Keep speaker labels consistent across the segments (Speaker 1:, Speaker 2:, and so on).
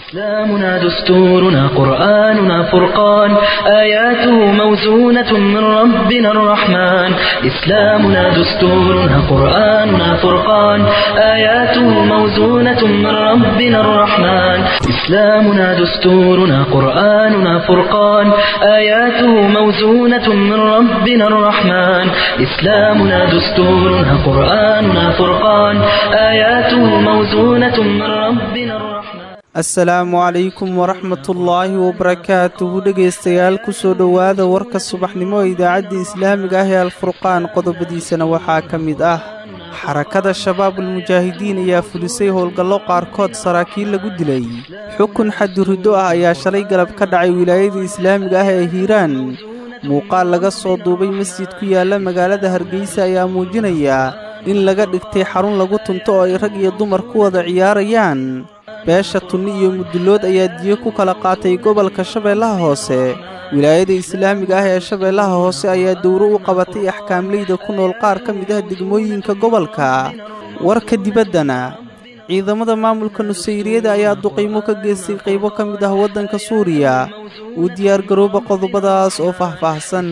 Speaker 1: إسلامنا دستورنا قرآننا فرقان آياته موزونة من ربنا الرحمن إسلامنا دستورنا قرآننا فرقان آياته موزونة من ربنا الرحمن إسلامنا دستورنا قرآننا فرقان آياته موزونة من ربنا الرحمن إسلامنا دستورنا قرآننا فرقان آياته موزونة من ربنا الرحمن
Speaker 2: السلام عليكم ورحمة الله وبركاته dhegeystayaal ku soo dhawaada warka subaxnimo ee idaacadda islaamiga ah ee alfurqaan qodobadiisana waxaa ka mid ah xarakada shabaabul mujaahidiin ayaa fulisay howlgallo qaarkood saraakiil lagu dilay xukun xadurido ah ayaa shalay galab ka dhacay wilaayada islaamiga ah ee Hiiraan muuqaal laga soo duubay masjid ku yaala magaalada Hargeysa ayaa muujinaya in laga dhigtay xarun lagu tunto oo ay rag iyo dumar ku wada ciyaarayaan beesha tunni iyo mudulood ayaa diyo ku kala qaatay gobolka Shabeellaha Hoose wilaayada islaamiga ah ee Shabeellaha Hoose ayaa dowro u qabatay ahkaamleyda ku nool qaar ka mid ah degmooyinka gobolka warka dibaddana ciidamada maamulka Nusayriyada ayaa duqeymo ka geystay qaybo ka mid ah wadanka Suuriya uu diyaar garooba qodobadaas oo faahfaahsan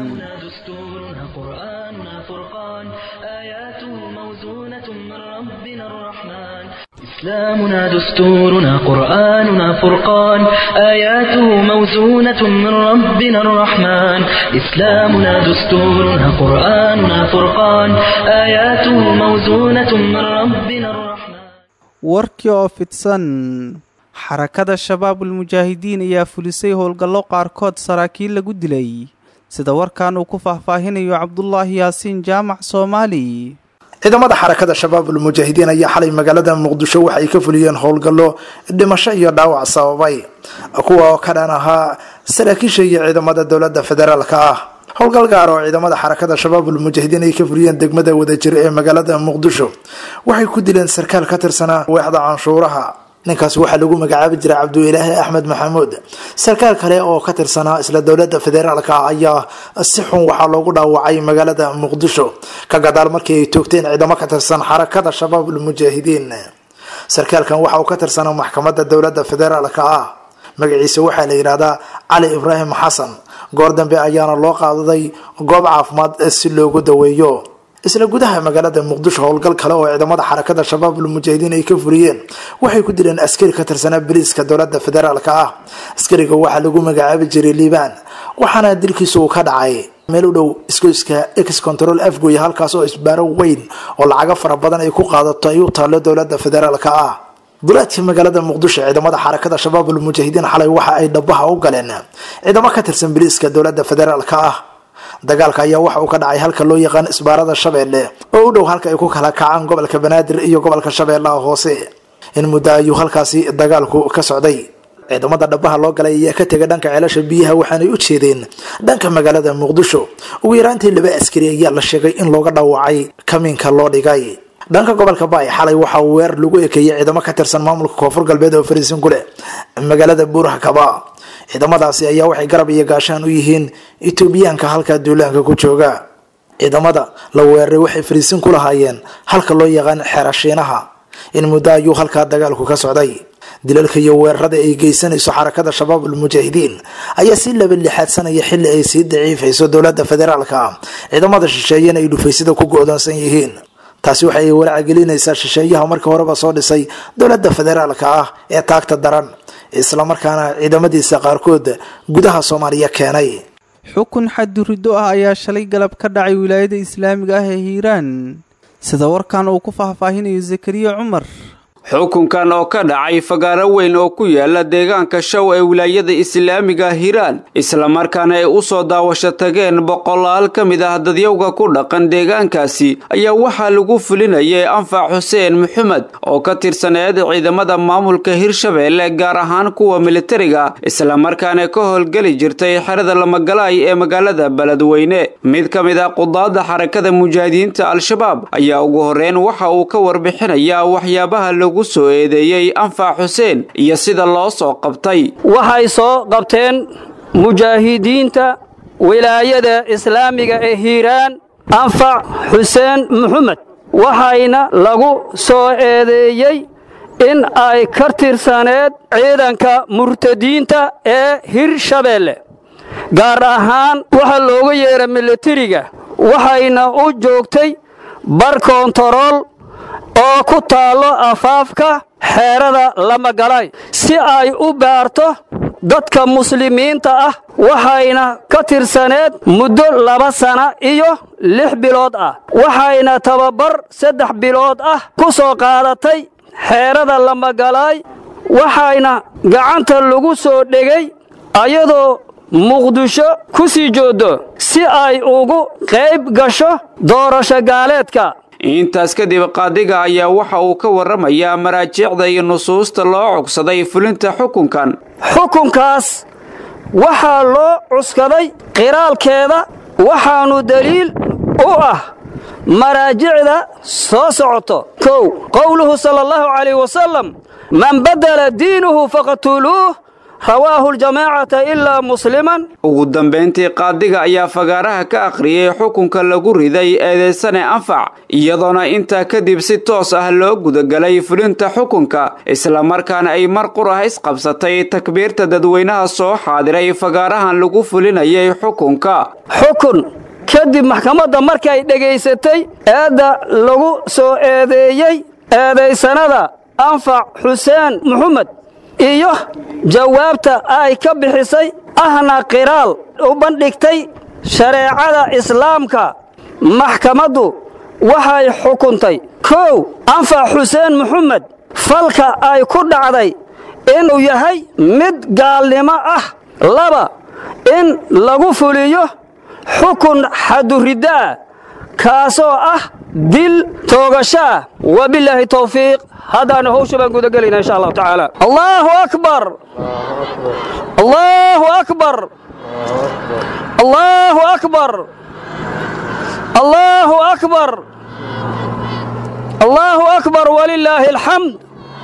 Speaker 1: إسلامنا دستورنا قرآننا فرقان آياته موزونة من ربنا الرحمن إسلامنا دستورنا قرآننا فرقان آياته موزونة من ربنا الرحمن
Speaker 2: warkii oo fidsan xarakada shabaabul mujaahidiin ayaa fulisay howlgallo qaarkood saraakiil lagu dilay sida warkan uu ku faahfaahinayo Cabdullaahi Yaasiin Jaamac Soomaali
Speaker 3: ciidamada xarakada shabaabul mujaahidiin ayaa xalay magaalada Muqdisho waxay ka fuliyeen howlgallo dhimasho iyo dhaawac sababay kuwa ka dhan ahaa saraakiisha iyo ciidamada dawladda federaalka ah howlgal gaar oo ciidamada xarakada shabaabul mujaahidiin ay ka fuliyeen degmada wadajir ee magaalada Muqdisho waxay ku dileen sarkaal ka tirsanaa waaxda canshuuraha ninkaas waxa lagu magacaabi jiray Cabdullaahi Axmed Maxamuud sarkaal kale oo ka tirsanaa isla dawladda federaalka ayaa si xun waxa loogu dhaawacay magaalada Muqdisho ka gadaal markii ay toogteen ciidamo ka tirsan xarakada shabaabul mujaahidiin sarkaalkan waxa uu ka tirsanaa maxkamadda dawladda federaalka ah magaciisa waxa la yiraahdaa Cali Ibrahim Xasan goor dambe ayaana loo qaaday goob caafimaad si loogu daweeyo isla gudaha magaalada Muqdisho howlgal kale oo ciidamada xarakada shabaabul mujaahidiin ay ka furiyeen waxay ku dileen askari ka tirsanaa booliiska dawladda federaalka ah askariga waxa lagu magacaabi jiray Liibaan waxaana dilkiisu ka dhacay meel u dhow iskooyska X control afgoy halkaas oo isbaaro weyn oo lacag fara badan ay ku qaadato ay u taalo dawladda federaalka ah duleedka magaalada Muqdisho ciidamada xarakada shabaabul mujaahidiin xalay waxa ay dhabaha u galeen ciidamo ka tirsan booliiska dawladda federaalka ah dagaalka ayaa waxa uu ka dhacay halka loo yaqaan isbaarada Shabeelle oo u dhow halka ay ku kala kacaan gobolka Banaadir iyo gobolka Shabeellaha Hoose in muddo ayuu halkaasi dagaalku ka socday ciidamada dhabaha loo galay ayaa ka tagay dhanka ceelasha biyaha waxaanay u jeedeen dhanka magaalada Muqdisho ugu yaraantii laba askari ayaa la sheegay in looga dhaawacay kamiinka loo dhigay dhanka gobolka Baay xalay waxa uu weer lagu ekeeyay ciidamo ka tirsan maamulka Koonfur Galbeed oo fariisin ku leh magaalada Buurhakaba ciidamadaasi ayaa waxay garab iyo gaashaan u yihiin Itoobiyaanka halka duulaanka ku jooga ciidamada la weeraray waxay fariisin ku lahaayeen halka loo yaqaan xerashiinaha in muddo ayuu halka dagaalku ka socday dilalka iyo weerarada ay geysanayso xarakada shabaabul mujaahidiin ayaa si laba lixaadsanaya xilli ay sii daciifayso dawladda federaalka ciidamada shisheeyana ay dhufaysida ku go'doonsan yihiin taasi waxay walaac gelinaysaa shisheeyaha markii horeba soo dhisay dawladda federaalka ah ee taagta daran isla markaana ciidamadiisa qaarkood gudaha Soomaaliya keenay
Speaker 2: xukun xadurido ah ayaa shalay galab ka dhacay wilaayada islaamiga ah ee Hiiraan sida warkan uu ku faahfaahinayo Zakariya Umar
Speaker 4: xukunkan oo ka dhacay fagaaro weyn oo ku yaala deegaanka Shaw ee wilaayada islaamiga Hiiraan isla markaana ay u soo daawasho tageen boqolaal ka mid ah dadyowga ku dhaqan deegaankaasi ayaa waxa lagu fulinayay Anfac Xuseen Maxamed oo ka tirsaneed ciidamada maamulka Hirshabeelle gaar ahaan kuwa militariga isla markaana ka howlgali jirtay xerada Lamagalaay ee magaalada Beledweyne mid ka mid ah qudaada xarakada mujaahidiinta Al-Shabaab ayaa ugu horeen waxa uu ka warbixinayaa waxyaabaha lagu soo eedeeyay Anfac Xuseen iyo sida loo soo qabtay
Speaker 5: waxay soo qabteen mujaahidiinta wilaayada islaamiga ee Hiiraan Anfac Xuseen Maxamed waxayna lagu soo eedeeyay in ay ka tirsaneed ciidanka murtadiinta ee Hirshabeelle gaar ahaan waxa looga yeeray militariga waxayna u joogtay bar kontarool oo ku taalo afaafka xeerada Lamagalay si ay u baarto dadka muslimiinta ah waxayna ka tirsaneed muddo 2 sano iyo 6 bilood ah waxayna tababar 3 bilood ah ku soo qaadatay xeerada Lamagalay waxayna gacanta lagu soo dhigay ayadoo Muqdisho ku sii joodo si ay ugu qayb gasho doorasho gaaleedka
Speaker 4: intaas kadib qaadiga ayaa waxa uu ka waramayaa maraajicda iyo nusuusta loo cugsaday fulinta xukunkaas waxa loo cuskaday qiraalkeeda waxaanu daliil u ah maraajicda soo socoto qowluhu sallallahu alayhi wasallam man badala diinuhu faqtuluhu rawaahu al-jamaacata illa musliman ugu dambeyntii qaadiga ayaa fagaaraha ka akhriyay xukunka lagu riday eedeysane anfac iyadoona intaa kadib si toos ah loo gudagalay fulinta xukunka isla markaana ay mar qura isqabsatay takbiirta dadweynaha soo xaadiray fagaarahan lagu fulinayay xukunka
Speaker 5: kadib maxkamadda markay dhageysatay eeda lagu soo eedeeyay eedeysanada anfac xuseen maxamed iyo jawaabta ay ka bixisay ahna qiraal u bandhigtay shareecada islaamka maxkamaddu waxay xukuntay anfac xuseen maxamed falka ay ku dhacday inuu yahay mid gaalnimo ah 2 in lagu fuliyo xukun xaduridda kaasoo ah dil toogasha wabillahi tawfiiq هذا أنا هو شبان قد قلنا إن شاء الله تعالى الله أكبر الله أكبر الله أكبر الله أكبر الله أكبر ولله الحمد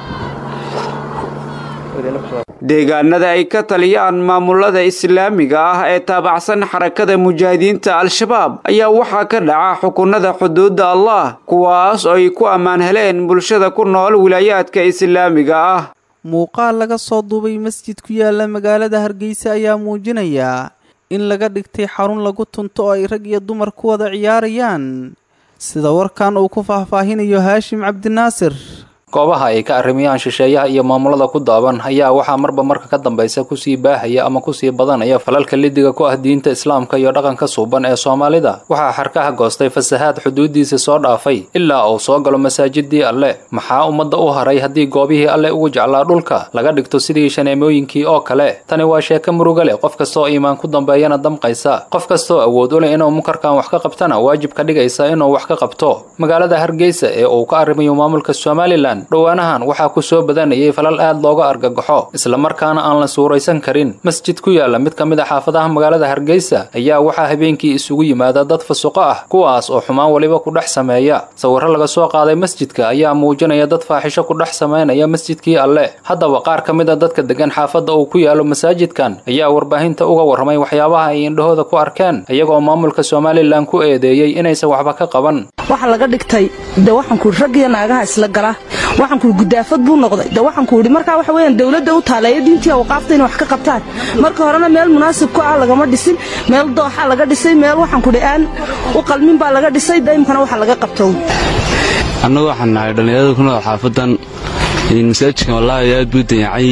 Speaker 4: deegaanada ay ka taliyaan maamulada islaamiga ah ee taabacsan xarakada mujaahidiinta al-shabaab ayaa waxa ka dhaca xukunada xuduudda Allah kuwaas oo ay ku amaan heleen bulshada ku nool wilaayadka islaamiga ah
Speaker 2: muuqaal laga soo duubay masjid ku yaala magaalada Hargeysa ayaa muujinaya in laga dhigtay xarun lagu tunto oo ay rag iyo dumar ku wada ciyaarayaan sida warkan uu ku faahfaahinayo Haashim Cabdinaasir
Speaker 6: goobaha ay ka arrimayaan shisheeyaha iyo maamulada ku daaban ayaa waxaa marba marka ka dambaysa ku sii baahaya ama ku sii badanaya falalka lidiga ku ah diinta islaamka iyo dhaqanka suuban ee Soomaalida waxaa xarkaha goostay fasahaad xuduudiisa soo dhaafay ilaa uu soo galo masaajidii Alle maxaa ummadda u haray haddii goobihii Alle ugu jeclaa dhulka laga dhigto sidii shaneemooyinkii oo kale tani waa sheeko murugo leh qof kasta oo iimaan ku dambeeyana damqaysa qof kasta oo awood u leh inuu munkarkan wax ka qabtana waajib ka dhigaysa inuu wax ka qabto magaalada Hargeysa ee uu ka arrimayo maamulka Somaliland dhawaanahan waxaa ku soo badanayay falal aad looga argagaxo isla markaana aan la suuraysan karin masjid ku yaala mid ka mid ah xaafadaha magaalada Hargeysa ayaa waxaa habeenkii isugu yimaada dad fasuqo ah kuwaas oo xumaan waliba ku dhex sameeya sawirro laga soo qaaday masjidka ayaa muujinaya dad faaxisho ku dhex sameynaya masjidkii Alle haddaba qaar ka mid ah dadka degan xaafadda uu ku yaalo masjidkan ayaa warbaahinta uga warramay waxyaabaha ay indhahooda ku arkeen iyagoo maamulka Somaliland ku eedeeyay inaysan waxba ka qaban
Speaker 7: waxa laga dhigtay waxaan ku rag iyo naagaha isla gala waxaan ku gudaafad buu noqday waxaan ku wadi marka waxa weeyaan dawladda u taaleeyay diintii oo qaafta in wax ka qabtaan marka horena meel munaasib ku ah lagama dhisin meel dooxa laga dhisay meel waxaan ku dhiyaan u qalmin baa laga dhisay daymkana waxa laga qabto
Speaker 8: annagu waxaan nahay dhalinyarada ku nool xaafadan masaajidkan wallahi aad buu dayacay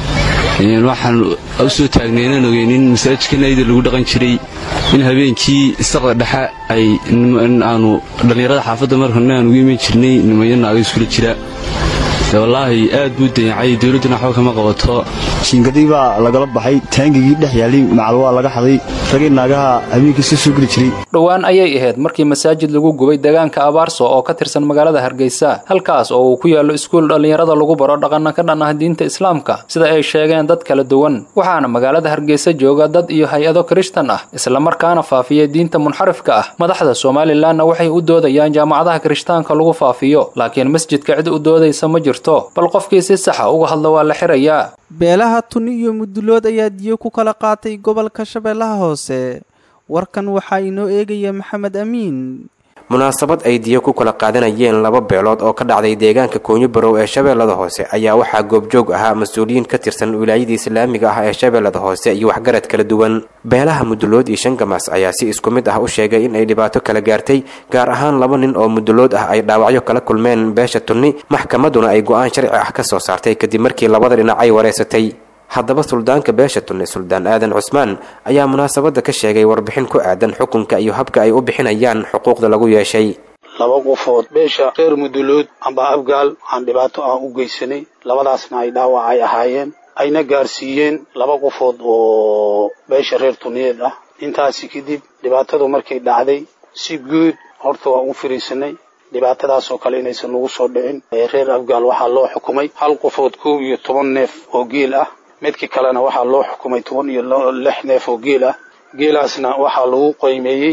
Speaker 8: waxaan u soo taagneenan ogeenin masaajidkan ayda lagu dhaqan jiray in habeenkii isaqda dhexe ay aanu dhalinyarada xaafadda markan aan ugu iman jirnay nimayana ay isku jira wallaahi aad buu dayacay dawladuna waxba kama qabato
Speaker 9: shiingadii baa lagala baxay taangigii dhex yaalay macal waa laga xaday ragii naagaha habeenkii soo geli jiray
Speaker 6: dhawaan ayay ahayd markii masaajid lagu gubay deegaanka Abaarso oo ka tirsan magaalada Hargeysa halkaas oo uu ku yaalo iskuul dhalinyarada lagu baro dhaqanka ka dhan ah diinta islaamka sida ay sheegeen dad kala duwan waxaana magaalada Hargeysa jooga dad iyo hay'ado Kristaan ah isla markaana faafiya diinta munxarifka ah madaxda Soomaaliland waxay u doodayaan jaamacadaha Kristaanka lagu faafiyo laakiin masjidka cid u doodaysa ma jirto bal qofkii si sax ah uga hadla waa la xirayaa
Speaker 2: beelaha Tuni iyo Mudulood ayaa diyo ku kala qaatay gobolka Shabeellaha Hoose warkan waxaa inoo eegaya Maxamed Amiin
Speaker 10: munaasabad ay diyo ku kala qaadanayeen laba beelood oo ka dhacday deegaanka Koonyo Barow ee Shabeellada Hoose ayaa waxaa goobjoog ahaa mas'uuliyiin ka tirsan wilaayada islaamiga ah ee Shabeellada Hoose iyo waxgarad kala duwan. beelaha Mudulood iyo Shangamas ayaa si isku mid ah u sheegay in ay dhibaato kala gaartay, gaar ahaan laba nin oo Mudulood ah ay dhaawacyo kala kulmeen beesha Tunni, maxkamaduna ay go'aan sharci ah ka soo saartay kadib markii labada dhinac ay wareysatay. haddaba suldaanka beesha Tunni Suldaan Aadan Cusmaan ayaa munaasabada ka sheegay warbixin ku aadan xukunka iyo habka ay u bixinayaan xuquuqda lagu yeeshay.
Speaker 11: laba qofood beesha reer Mudulood amba Abgaal aan dhibaato ah u geysanay, labadaasna ay dhaawac ay ahaayeen, ayna gaarsiiyeen laba qofood oo beesha reer Tunniyeed ah. intaasi kadib dhibaatadu markay dhacday si guud horta waa u fariisanay, dhibaatadaas oo kale inaysan ugu soo dhicin. reer Abgaal waxaa loo xukumay hal qofood 12 neef oo geel ah, midkii kalena waxaa loo xukumay 16 neef oo geel ah. geelaasna waxaa lagu qiimeeyay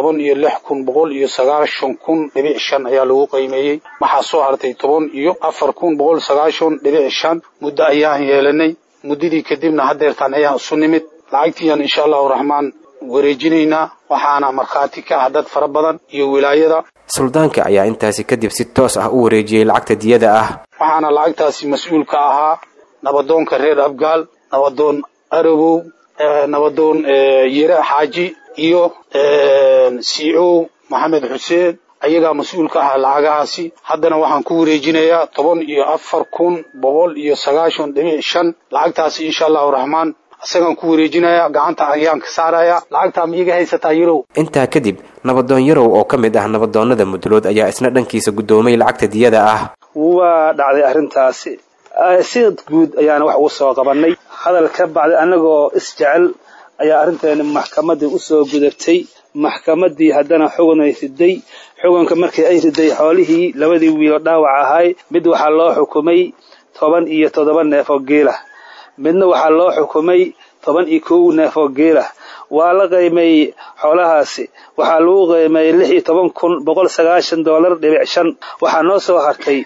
Speaker 11: 16,190,5 ayaa lagu qiimeeyay. waxaa soo hartay 14,190,5 muddo ayaan yeelanay. muddadii kadibna hadeertaan ayaan isu nimid, lacagtiian insha Allahu Raxmaan wareejinaynaa, waxaana markhaati ka ah dad fara badan iyo wilaayada.
Speaker 10: suldaanka ayaa intaasi kadib si toos ah u wareejiyay lacagta diyada ah,
Speaker 11: waxaana lacagtaasi mas'uul ka ahaa nabadoonka reer Abgaal, nabadoon Arabow, nabadoon Yira Xaaji iyo CEO Maxamed Xuseen. ayagaa mas'uul ka ah lacagahaasi. haddana waxaan ku wareejinayaa 14,190,5 lacagtaasi insha Allahu Raxmaan asagaan ku wareejinayaa, gacanta ayaan ka saarayaa. lacagtaa ma iga haysataa Yarow?
Speaker 10: intaa kadib nabadoon Yarow oo ka mid ah nabadoonnada Mudulood ayaa isna dhankiisa gudoomay lacagta diyada ah.
Speaker 12: waa dhacday arrintaasi si guud ayaana wax ugu soo qabanay. hadal ka bacdi anagoo isjecel ayaa arrinteena maxkamadda u soo gudatay. maxkamaddii haddana xugun ay riday. xugunka markii ay riday xoolihii labadii wiil dhaawac ahay, mid waxaa loo xukumay 17 neef oo geel ah, midna waxaa loo xukumay 11 neef oo geel ah. waa la qiimeeyay xoolahaasi, waxaa lagu qiimeeyay $16,190.5. waxaa noo soo hartay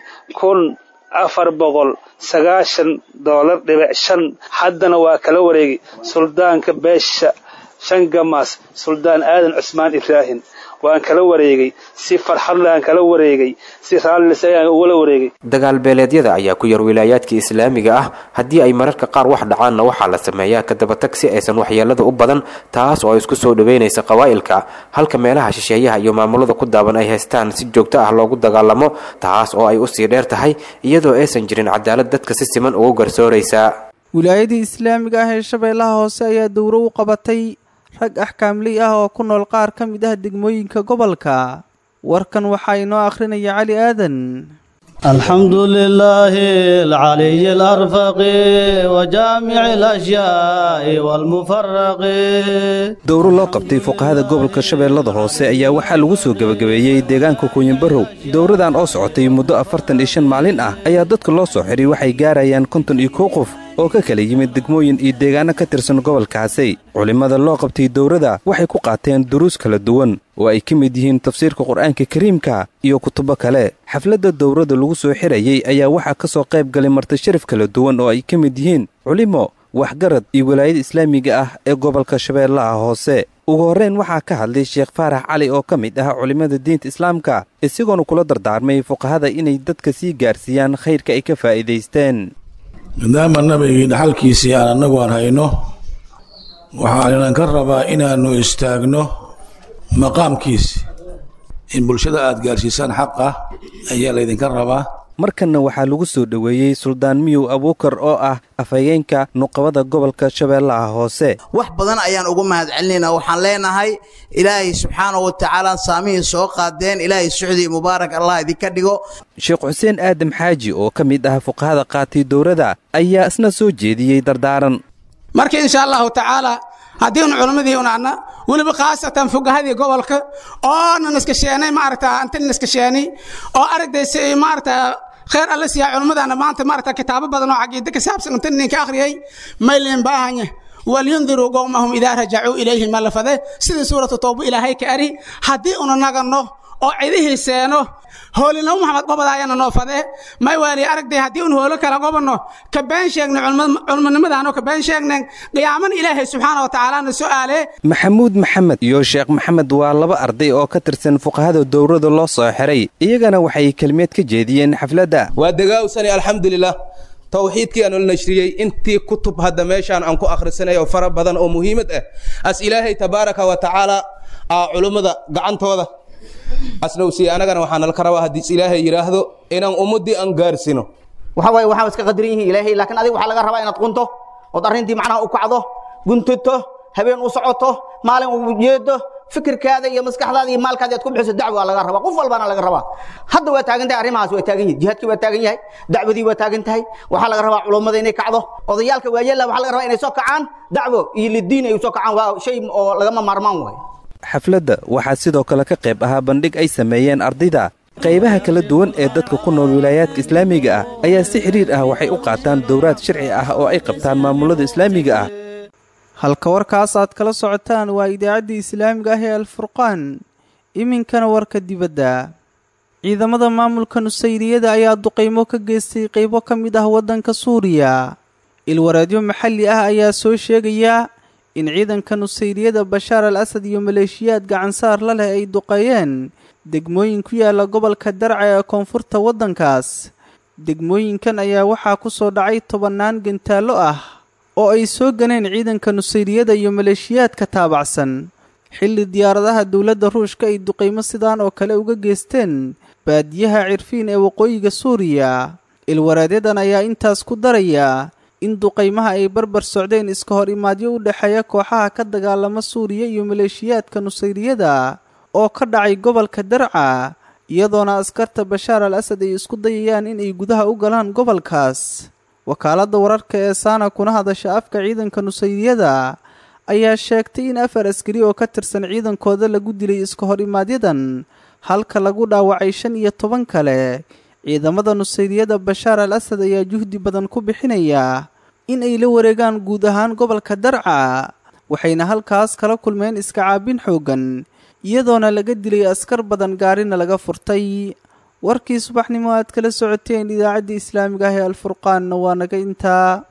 Speaker 12: $490.5. haddana waa kala wareegay suldaanka beesha Shangamas Suldaan Aadan Cusmaan Ibrahim. waan kala wareegay si farxad leh, aan kala wareegay si raalli ayaan uga wareegay.
Speaker 10: dagaal beeleedyada ayaa ku yar wilaayaadka islaamiga ah, haddii ay mararka qaar wax dhacaanna waxaa la sameeyaa ka daba tag si aysan waxyeelada u badan, taas oo isku soo dhaweynaysa qabaa'ilka, halka meelaha shisheeyaha iyo maamulada ku daaban ay haystaan si joogto ah loogu dagaalamo, taas oo ay u sii dheer tahay iyadoo aysan jirin cadaalad dadka si siman ugu garsooraysa.
Speaker 2: wilaayada islaamiga ah ee Shabeellaha Hoose ayaa dowro u qabatay rag axkaamley ah oo ku nool qaar ka mid ah degmooyinka gobolka. warkan waxaa inoo akhrinaya Cali Aadan.
Speaker 13: الحمد لله العلي الأرفق وجامع الأشياء والمفرق.
Speaker 14: dowro loo qabtay fuqahada gobolka Shabeellada Hoose ayaa waxaa lagu soo gabagabeeyay deegaanka Koonyo Barow. dowradan oo socotay muddo 45 maalin ah ayaa dadka loo soo xiray waxay gaarayaan 51 qof oo ka kala yimid degmooyin iyo deegaano ka tirsan gobolkaasi. culimada loo qabtay dowrada waxay ku qaateen duruus kala duwan oo ay ka mid yihiin tafsiirka Qur'aanka Kariimka iyo kutubo kale. xafladda dowrada lagu soo xirayay ayaa waxaa ka soo qayb galay marti sharaf kala duwan oo ay ka mid yihiin culimo, waxgarad iyo wilaayada islaamiga ah ee gobolka Shabeellaha Hoose. ugu horreyn waxaa ka hadlay Sheekh Faarax Cali oo ka mid ah culimada diinta islaamka, isagoona kula dardaarmay fuqahada inay dadka sii gaarsiiyaan khayrka ay ka faa'iidaysteen.
Speaker 15: maadaama nabigii dhaxalkiisii aan annagu aan hayno, waxaan ka rabaa inaannu istaagno maqaamkiisi, in bulshada aad gaarsiisaan xaqa ayaa laydinka rabaa.
Speaker 14: markanna waxaa lagu soo dhoweeyey Suldaan Miyow Abuukar oo ah afhayeenka nuqabada gobolka Shabeellaha Hoose.
Speaker 16: wax badan ayaan ugu mahadcelinaynaa. waxaan leenahay ilaahay subxaanahu wa tacaala saamihii soo qaadeen, ilaahay sucdi mubaarak allah idinka dhigo.
Speaker 14: Sheekh Xuseen Aadam Xaaji oo ka mid ah fuqahada qaatay dowrada ayaa isna soo jeediyey dardaaran.
Speaker 17: marka insha Allahu tacaala haddii culimadii unaana waliba khaasatan fuqahadii gobolka oo naska sheenay inta naska sheenay oo aragtay خير الله سيا علمنا ما أنت مرتا كتاب بدنا عقيدة كساب سنتين كآخرين ميلين باهنه ولينذروا قومهم إذا رجعوا إليهم ما لفظه سيد سورة التوبة إلى هيك أري هدي أنا نجنه oo cidihii seeno hoolinimo maxamed qobada ayana noo fadee may waali aragtay haddii un hoolo kala qobanno ka been sheegna culmanimadaanoo ka been sheegnayn qiyaaman ilaahay subxaana wa tacaalaana su'aalee
Speaker 14: maxamuud maxamed iyo sheekh maxamed waa laba arday oo ka tirsan fuqahada dowrada loo soo xiray iyagana waxay kelmeed ka jeediyeen xafladda
Speaker 18: waa dagaawsani alxamdulilah tawxiidkii aan nashriyey intii kutub hadda meeshaan aan ku akhrisanayo fara badan oo muhiimad ah as ilaahay tabaaraka wa tacaala culummada gacantooda asnowsi anagana waxaan la rabaa haddii ilaahay yiraahdo inaan ummadii aan gaarsino
Speaker 19: waxa iska qadarin yihiin ilaahay laakiin adiga waxa laga rabaa inaad qunto oo arrintii macnaha u kacdo guntato habeen u socoto maalin u jeedo fikirkaada iyo maskaxdaada iyo maalkaada aad ku bixiso dacwo laga rabaa qof walbana laga rabaa hadda waa taagan tahay arrimahaas waa taagan yihiin jihadkii waa taagan yahay dacwadii waa taagan tahay waxa laga rabaa culimada inay kacdo odayaalka waayeel waxa laga rabaa inay soo kacaan dacwo iyo lidiin ay soo kacaan waa shay oo laga maarmaan waay
Speaker 14: xafladda waxaa sidoo kale ka qayb ahaa bandhig ay sameeyeen ardayda qaybaha kala duwan ee dadka ku nool wilaayaadka islaamiga ah ayaa si xiriir ah waxay u qaataan dowraad sharci ah oo ay qabtaan maamulada islaamiga ah
Speaker 2: halka warkaas aad kala socotaan waa idaacaddii islaamiga ah ee alfurqaan iminkana warka dibadda ciidamada maamulka nusayriyada ayaa duqaymo ka geystay qaybo ka mid ah waddanka suuriya ilwaraadyo maxalli ah ayaa soo sheegaya in ciidanka nusayriyada bashaar al asad iyo maleeshiyaad gacansaar la leh ay duqeeyeen degmooyin ku yaala gobolka darca ee koonfurta waddankaas degmooyinkan ayaa waxaa ku soo dhacay 10 gantaallo ah oo ay soo ganeen ciidanka nusayriyada iyo maleeshiyaadka taabacsan xilli diyaaradaha dowladda ruushka ay duqaymo sidaan oo kale uga geysteen baadiyaha cirfiin ee waqooyiga suuriya ilwaraadeedan ayaa intaas ku daraya in duqaymaha ay barbar socdeen iska hor imaadyo u dhexeeya kooxaha ka dagaalama suuriya iyo maleeshiyaadka nusayriyada oo ka dhacay gobolka darca iyadoona askarta bashaar al asad ay isku dayayaan in ay gudaha u galaan gobolkaas wakaaladda wararka ee saana kuna hadasha afka ciidanka nusayriyada ayaa sheegtay in 4 askari oo ka tirsan ciidankooda lagu dilay iska hor imaadyadan halka lagu dhaawacay 15 kale ciidamada nusayriyada bashaar al asad ayaa juhdi badan ku bixinaya in ay la wareegaan guud ahaan gobolka darca waxayna halkaas kala kulmeen iska caabin xoogan iyadoona laga dilay askar badan gaarina laga furtay warkii subaxnimo aad kala socoteen idaacadda islaamiga ah ee alfurqaanna waa naga intaa